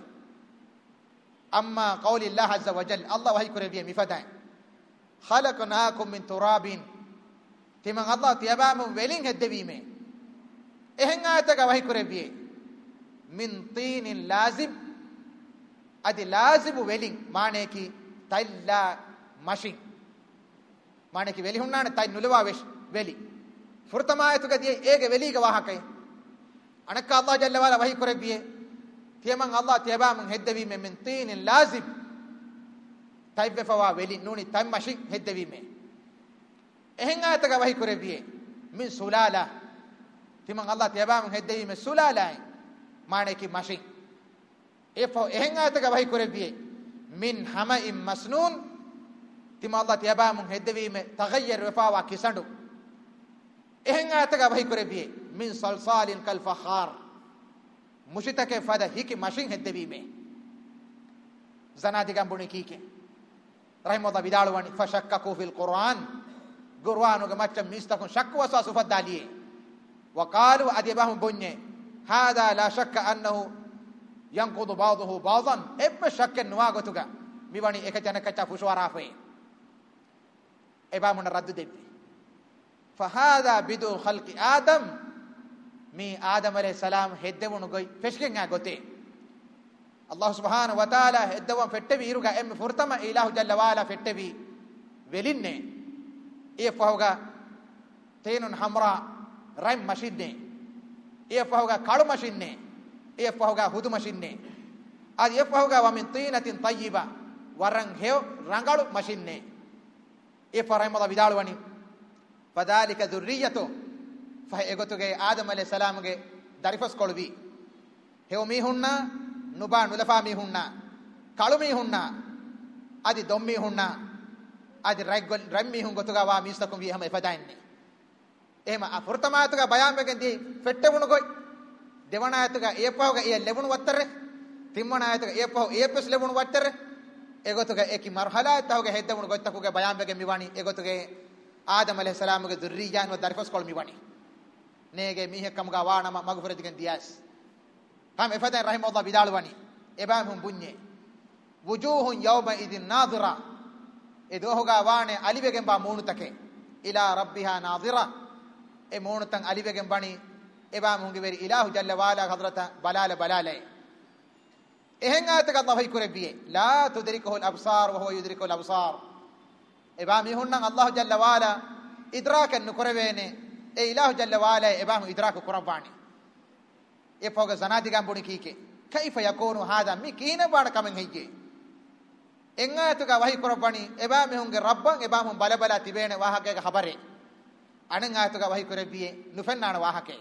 S1: amma qawli allah azza wa jalla allah wahi kure mifada khalaqnakum min turabin timan allah tiyabam welin heddewime ehen ayataga wahi kure min tinin lazim adi lazibu welin maane ki talla mashin maane ki weli hunnane tay nulwa wesh weli furtamayatu gadi ege weli ga wahakay anakka allah jalla wala wahi korebiye tiyaman allah tiyaba man heddevi me min tinin lazib taybe fawa weli nuni tay mashin heddevi me ehen ayata ga wahi korebiye min sulala tiyaman allah tiyaba man heddevi me sulala maane ki mashin efo ehengata ga wahi korebiye min hama'in masnun tima allah tiyaba mun heddevi me taghayyar wafawa kisandu ehengata ga wahi korebiye min salsalin kal fakhar mushitake fada hiki mashin heddevi me zanadiga buni kike rahimahullah bidalwani fashakkaku fil quran qur'anu ga macca mistakun shakku wasa sufadaliye wa qalu adibahum bunye hada la shakka annahu yanqudu ba'dahu ba'dan ebbe shakken nuwagotuga miwani ekajana fushwara fe ebamun raddu debbi fa hada bidu khalqi adam mi adam alayhi salam heddewunu goy feshken agote allah subhanahu wa ta'ala heddewan fettebi iruga em furtama ilahu jalla wala fettebi velinne e fahuga teenun hamra raim mashinne e fahuga kalu mashinne efahuga hudu mashinne adi efahuga wa min tinatin tayyiba warang heo rangalu mashinne efaraymoda vidalwani fadhalika dhurriyatu fa egotuge adam alayhi salam ge darifas kolbi heo mi hunna nuba nulafa mi hunna kalu mi hunna adi dommi hunna adi rammi hun gotuga wa mistakum wi hama efadainne ema afurtamatuga bayamegen di fettewunu goy devana ayatuga epahuga e lebunu wattere timmana ayatuga epahu epes lebunu wattere egotuge eki marhala tawge heddamun gottakuge bayambege miwani egotuge adam alayhis salamge durriyan wa darfas kol miwani nege mihe kamga waanama magfuratigen dias ham efadan rahimahullah bidalwani ebam hum bunye wujuhun yawma idin nadira edohoga waane alivegen ba moonutake ila rabbiha nadira e moonutan alivegen bani ebam hunge veri ilahu jalla wala hadrata balala ehen ayataka allah hay kurebiye la tudrikuhu al-absar wa huwa yudriku al-absar ebam hunnan allah jalla wala idrakan nukurevene e ilahu jalla wala ebam idraku kurabani e foga zanadigan buni kike kayfa yakunu hada mi kina bana kamen heyje en ayatuka wahi kurabani ebam hunge rabban ebam hum balabala tibene wahake ga khabare anen ayatuka wahi kurebiye nufennana wahake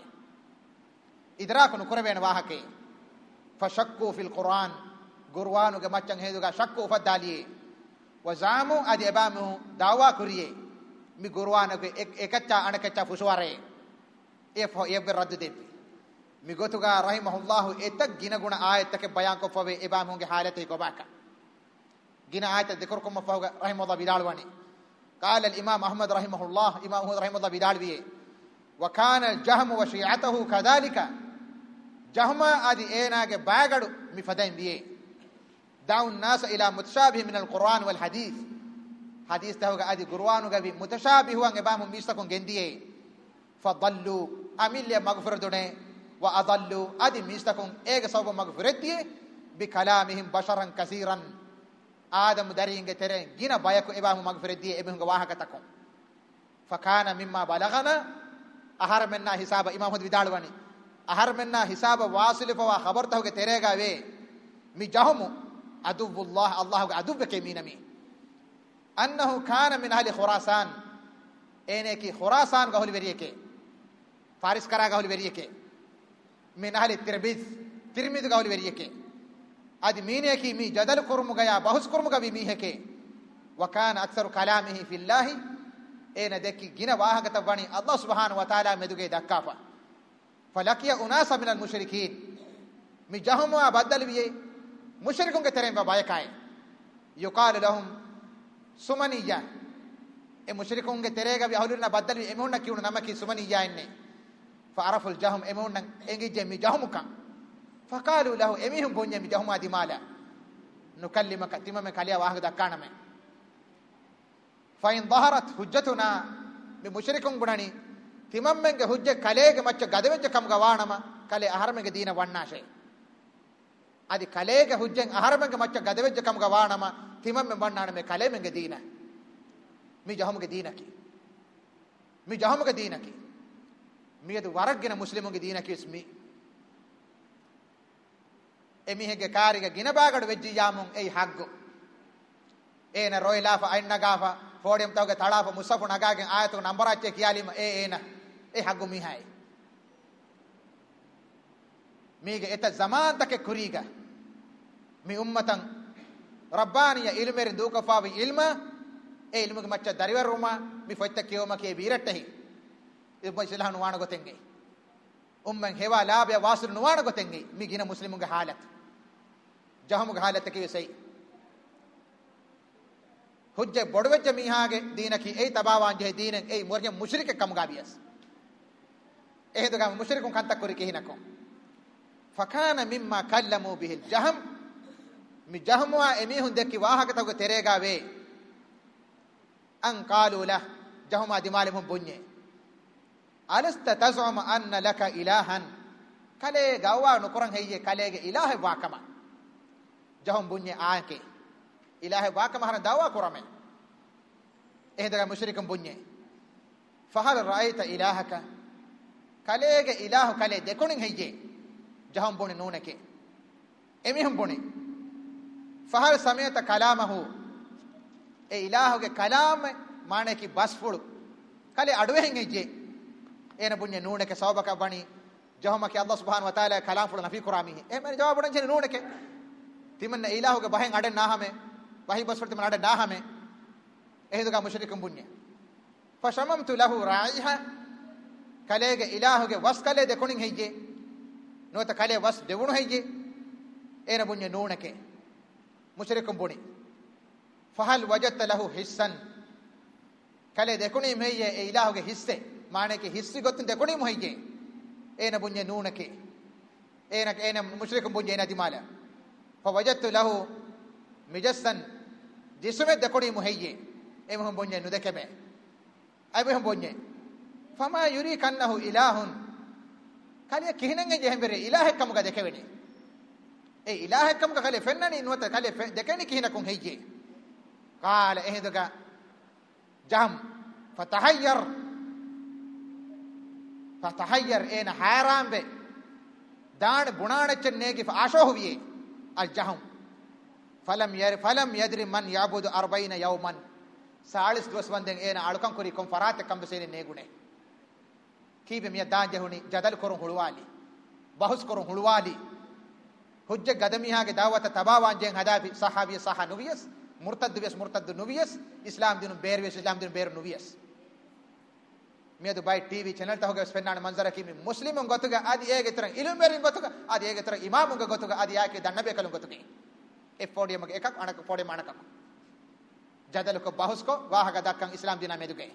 S1: idraku nukurevene wahake fashakku fil quran qur'anu ge maccan heduga shakku fadaliye wazamu adi ebamu dawa kuriye mi qur'anu ge ekacca anakacca fusuware efo yebbe raddu debi mi gotuga rahimahullah etak gina guna ayat ke bayan ko fawe ebamu ge halate ko baka gina ayat dhikr ko mafawga rahimahullah bidalwani qala al imam ahmad rahimahullah imam ahmad rahimahullah bidalwiye wa kana al jahm wa shi'atuhu kadhalika jahma adi enage bagadu mi fadain biye daun nas ila mutashabih min alquran wal hadith hadith tahuga adi qur'anu gabi mutashabih wan ebamu mistakon gendiye fadallu amille magfiradune wa adallu adi mistakon ege sawba magfiratiye bi kalamihim basharan kaseeran adam daringe tere gina bayako ebamu magfiratiye ebunga wahaka takon fakana mimma balagana ahar menna hisaba imam hud vidalwani ahar menna hisaba wasilifa wa khabar tahuge terega ve mi jahmu adubullah allah ga adubke minami annahu kana min ahli khurasan ene ki khurasan gahul veriyeke faris kara gahul veriyeke min ahli tirmidh gahul veriyeke adi mine ki mi jadal kurmu gaya bahus kurmu ga bi mi heke wa kana aktharu kalamihi fillah ene dekki gina wahagata bani allah subhanahu wa taala meduge dakkafa falakiya unasa min al-mushrikin mi jahmu abadal wiye mushrikun ke terem ba baykai yuqalu lahum sumaniya e mushrikun ke terega bi ahuluna badal wi emunna kiunu namaki sumaniya inne fa arafu al-jahm emunna engi jemi jahmuka faqalu lahu emihum bonya mi jahmu adimala nukallimaka timame kaliya wahga dakana me fa in dhaharat hujjatuna bi mushrikun gunani timammenge hujje kalege macca gadevejje kam gawanama kale aharmenge dina wannashe adi kalege hujjen aharmenge macca gadevejje kam gawanama timamme wannana me kalemenge dina mi jahumuge dinaki mi edu waragena muslimunge dinaki ismi emihege kariga gina bagadu vejji yamun ei haggo ena roilafa ainnagafa fodem tawge talafa musafu nagagen ayatu numberacce kiyalima ena e haggu mi hay mige eta zaman take kuriga mi ummatan rabbaniya ilmer duka fawi ilma e ilmuge macca dariwaruma mi fotta kiyoma ke birattahi ibn silahnu wana gotenge umman hewa labe wasul nuwana gotenge mi gina muslimunge halat jahumuge halat ke sei hujje bodwejja mihage dinaki ei tabawanje dinen ei morje mushrike kam gabias ehduga mushrikun kanta kori kehinako fakana mimma kallamu bihi aljahm mi jahmwa emihun dekki wahaka tagu terega ve an qalu la jahma dimalum bunye alasta tazum anna laka ilahan kale gawa no kuran heye kalege ilahe wakama jahum bunye aake ilahe wakama hana dawa kurame ehduga mushrikun bunye fahal ra'aita ilahaka kalege ilahu kale dekonin heyje jaham boni nunake emihum boni fahal sameta kalamahu e ilahu ge kalam mane ki basfulu kale aduwen heyje ena bunye nunake sawbaka bani jahama ki allah subhanahu wa taala kalam fulu nafi qurami e mane jawab bodan jene nunake timanna ilahu ge bahen aden nahame wahi basfulu timanna aden nahame ehduga mushrikum bunye fashamamtu lahu ra'iha kalege ilahuge was kale de konin heyje nota kale was devunu heyje ena bunye nunake mushrikum buni فهل وجدت له حسا كله دكوني مهيه إلهه حسه معنى كي حسي قطن دكوني مهيه أين بني نونك أين مشرك بني أين دماله فوجدت له مجسن جسمه دكوني مهيه أيهم بني ندكبه أيهم بني فما يريك أنه إله كله كهنة جهم بري إله كم قد دكبني أي إله كم كله فنني نوت كله دكني كهنة كون هيجي قال إيه دكا جهم فتحير أين حرام به دان بنان چنّے فعاشوه بيه الجهم فلم يدري من يعبد 40 يوما 40 دوس بندن أين ألقان كوري كم فرات كم بسيني نيغونه كي بمية دان جهوني جدل كورون هلوالي بحث كورون هلوالي حجة قدميها کے دعوت تباوان جن هدافي صحابي صحا نوبيس مرتد نوبيس اسلام دين بيرويس اسلام دين بير نوبيس ميدو باي تي في چینل تا ہوگا سپنان منظر کی مسلم گوتگا ادي ايگه تر علم بيرين گوتگا ادي ايگه تر امام گوتگا ادي ಯಾಕೆ ದನ್ನಬೆ ಕಲು گوتگي A podium ಗೆ එකක් අනක පොඩි මනකක් ජදල को බහුස් को वाहगा දක්කන් ඉස්ලාම් දිනා මෙදුගේ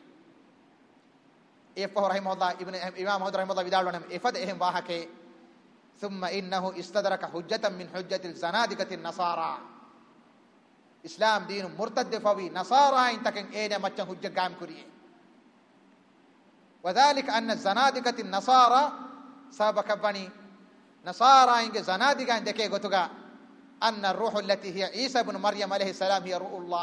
S1: එෆෝ රහිමහුල්ලාහ ඉබ්න ඉමාම් හුද රහිමහුල්ලාහ විදාලවනම් එෆද එහෙම් वाहකේ ثم انه استدرك حجه من حجه الزنادقه النصارى اسلام دين مرتد فوي نصارى انتكن اين مچن حجه گام كوريه وذلك ان الزنادقه النصارى سبق بني نصارى ان زنادقه دكه گتگا ان الروح التي هي عيسى ابن مريم عليه السلام هي روح الله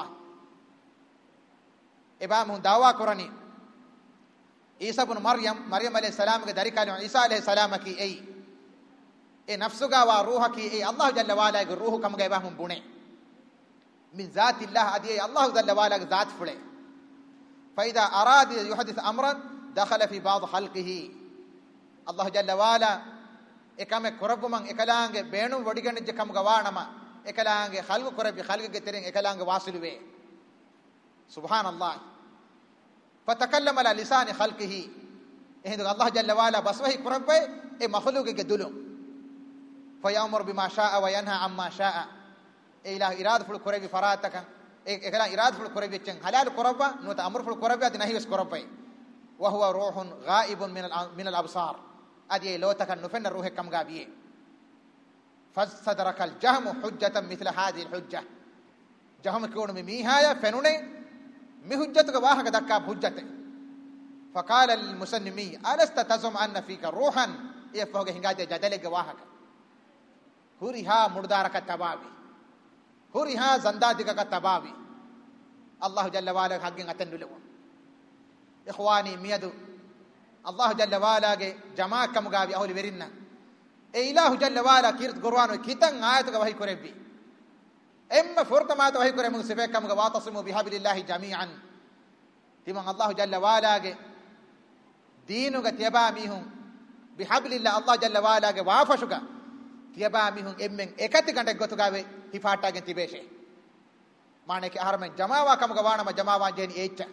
S1: ابام دعوا قراني عيسى ابن مريم عليه السلام کے دری کالو عيسى عليه السلام کی اي نفسگا وا روح کی اي الله جل وعلا کے روح کم گئے بہم بنے من ذات الله ادي الله جل وعلا کے ذات فڑے فاذا اراد يحدث امرا دخل في بعض خلقه الله جل وعلا එකම කරබුමන් එකලාංගේ බේණු වඩිගණිජ කම ගවානම එකලාංගේ خلق කරබි خلقගේ තෙරෙන් එකලාංගේ වාසිලුවේ සුබ්හානල්ලාහ් فتكلم على لسان خلقه එහෙනම් الله جل وعلا بسوي කරබ්බේ ඒ මහලුකගේ දුලු فيأمر بما شاء وينهى عما شاء إله إراد فل كربي فراتك إكلا إراد فل كربي تين حلال كربا نوت أمر فل كربي أدي نهي بس كربي وهو روح غائب من الأبصار أدي لو تكن نفن الروح كم غابيه فاستدرك الجهم حجة مثل هذه الحجة جهم كون ميهايا فنوني مهجتك واحد دكا حجته فقال المسلمي ألست تزعم أن فيك روحا يفوق هنگاجه جدلك واحد هوريها مردارك تبابي هوريها زندادك تبابي الله جل وعلا حقين أتندلو إخواني ميدو الله جل وعلا جماعة كمغابي أهل ورنا إله جل وعلا كيرت قرآن كيتن آياتك وحي كربي إما فرطمات وحي كربي سبيك كمغا واتصموا بحبل الله جميعا تيمان الله جل وعلا دينك تيبا ميهم بحبل الله جل وعلا وافشك تيبا ميهم إمن إكتي كنتك غتغاوي هفاٹاگن تيبيشه معنی کہ ہر میں جماوا کم گوانا ما جماوا جهني ایچا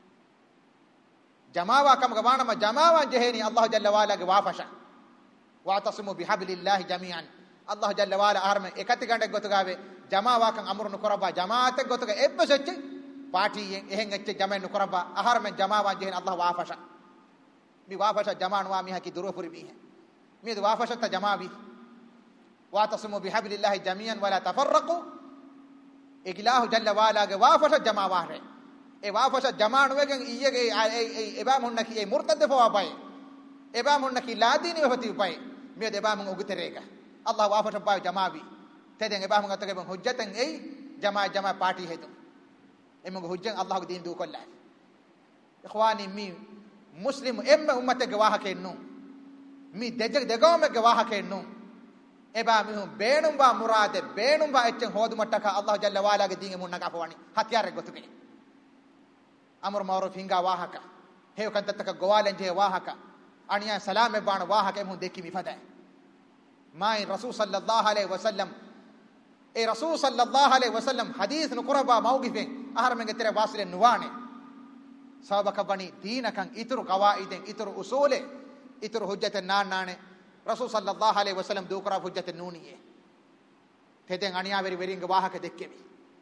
S1: جماوا کم گوانا ما جماوا جهني الله جل وعلا کے وافشا واعتصموا بحبل الله جميعا الله جل وعلا ہر میں ایکتی گنڈے گتگاوے جماوا کم امر نکربا جماعت گتگا ایبسچ پارٹی එහෙන් එච්ච ජමෙන් නකරබා ආහාර මෙන් ජමාවා ජෙන් අල්ලාහ් වාෆෂා මේ වාෆෂා ජමානවා මිහ කි දුරපුරි මිහ මේ වාෆෂා ත ජමාවි واعتصموا بحبل الله جميعا ولا تفرقوا إله جل وعلا وافشا جماوا ہے اے وافشا جمان وگن ایگے ابام ہنکی اے مرتد فوا پائے ابام ہنکی لا دینی ہوتی پائے میں ابام اوگترے گا اللہ وافشا پائے جماوی تدیں ابام گتگے حجتن اے جماع پارٹی ہے تو ایم حجن اللہ دین دو کلا اخوانی می مسلم ام امت گواہ کے نو می دجگ دگاو میں گواہ کے نو eba mihun beenumba murade beenumba echen hodumattaka Allah jalla wala ge dinge munnaga fawani hatiyare gotuke amr ma'ruf hinga wahaka hew kantattaka gowalenje wahaka aniya salame bana wahaka mun dekki mi fada mai rasul sallallahu alaihi wasallam e rasul sallallahu alaihi wasallam hadith nuqraba mawqifen ahar men getere wasile nuwane sabaka bani dinakan itru qawaiden itru usule itru hujjatan nane رسول صلى الله عليه وسلم دوكرا حجت النونيه تدين انيا وری ورینگ واہک دککے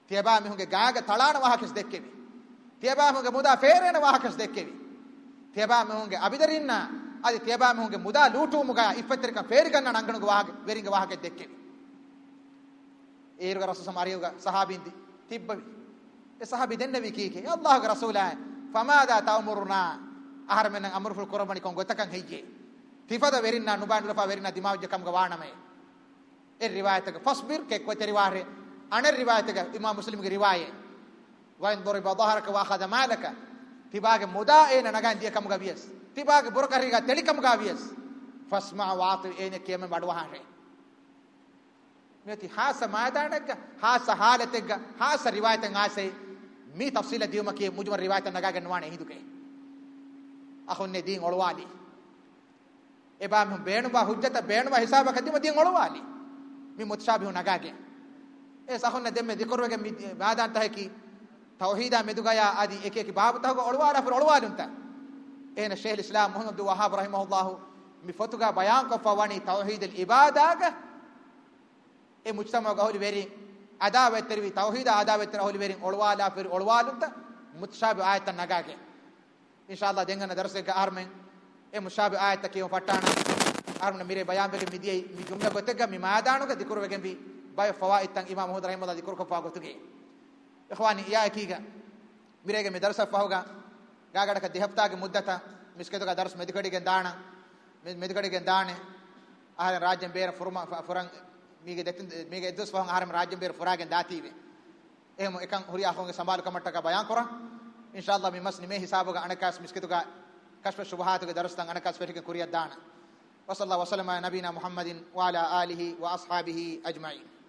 S1: තියබා මිහුගේ ගාග තලාන වාහකස් දෙක්කෙවි තියබා මිහුගේ මුදා ෆේරේන වාහකස් දෙක්කෙවි තියබා මිහුගේ අබිදරින්න අදි තියබා මිහුගේ මුදා ලූටු මුගා ඉෆතරික ෆේරි ගන්න නංගනුගේ වාහක වෙරිංග වාහකෙ දෙක්කෙවි ඒරුගේ රසූල් සමාරියුගේ සහාබින්දි තිබ්බවි ඒ සහාබි දෙන්නවි කීකේ අල්ලාහ්ගේ රසූලා ෆමාදා තවමුරුනා ආහරමෙන් අමරුෆුල් කුර්බානි කොන් ගොතකන් හෙයියේ තිෆද වෙරින්න නුබාන් ලෆා වෙරින්න දිමාවජ කම්ග වානමේ ඒ රිවායතක ෆස්බිර් කෙක් වතේ රිවාහේ අන රිවායතක ඉමාම් මුස්ලිම්ගේ රිවායේ වයින් දරිබ දහරක වාඛද මාලක තිබාගේ මුදා එන නගන් දිය කම්ග වියස් තිබාගේ බොරකරිගා තෙලි කම්ග වියස් ෆස්මා වාති එන කියම බඩවහරේ මෙති හාස මාදානක හාස හාලතෙග හාස රිවායතන් ආසේ මේ තෆ්සීල දියුමකේ මුජම රිවායතන් නගාගෙන වානේ හිදුකේ අහොන්නේ දීන් ඔලවාලි එබා මම බේනුවා හුජ්ජත බේනුවා හිසාබ කදිම දීන් ඔලවාලි මේ මුත්ෂාබිහු නගාගේ ඒ සහොන්නේ දෙමෙ දිකරවගේ මාදාන් තහකි තෞහීදා මෙදුගයා আদি එක එක බාබතහක ඔලවාලා ෆර ඔලවාලුන්ත එන ෂේඛ් ඉස්ලාම් මුහම්මද් වහාබ් රහිමහුල්ලාහ් මි ෆතුගා බයාන් කෆවනි තෞහීද් අල් ඉබාදාක ඒ මුජ්තමා ගහලි වෙරි අදාවෙතරවි තෞහීද අදාවෙතර හොලි වෙරි ඔලවාලා ෆර ඔලවාලුන්ත මුත්ෂාබි ආයත නගාගේ ඉන්ෂාඅල්ලාහ් දෙංගන දර්සෙක ආර්මෙන් ඒ මුෂාබි ආයත කියව පටාන ආර්මන මිරේ බයාන් වෙක මිදියේ මි ජුම්ලා ගොතක මි මාදානුක දිකරවගෙන් බි බය ෆවායිතන් ඉමාම් මුහම්මද් රහිමහුල්ලාහ් දිකර කෆා ගොතුගේ ඉඛවානි යා කීගා මිරේගේ මේ දර්ස ෆහුගා ගාගඩක දෙහප්තාගේ මුද්දත මිස්කෙතක දර්ස් මෙදිකඩිගෙන් දාන මෙදිකඩිගෙන් දානේ ආහර රාජ්‍යම් බේර ෆුර්මා ෆරන් මීගේ දෙතින් මීගේ එද්දස් ෆහන් ආහරම රාජ්‍යම් බේර ෆුරාගෙන් දාතීවේ එහෙම එකන් හුරියා ඛොන්ගේ සම්බාල කමට්ටක බයන් කරා ඉන්ෂාඅල්ලාහ් මේ මස්නි මේ හිසාබක අනකාස් මිස්කෙතක කෂ්ෆ ශුබහාතුගේ දර්ස්තන් අනකාස් ෆෙරික කුරියක් දාන وصلى الله وسلم على نبينا محمد وعلى آله وأصحابه أجمعين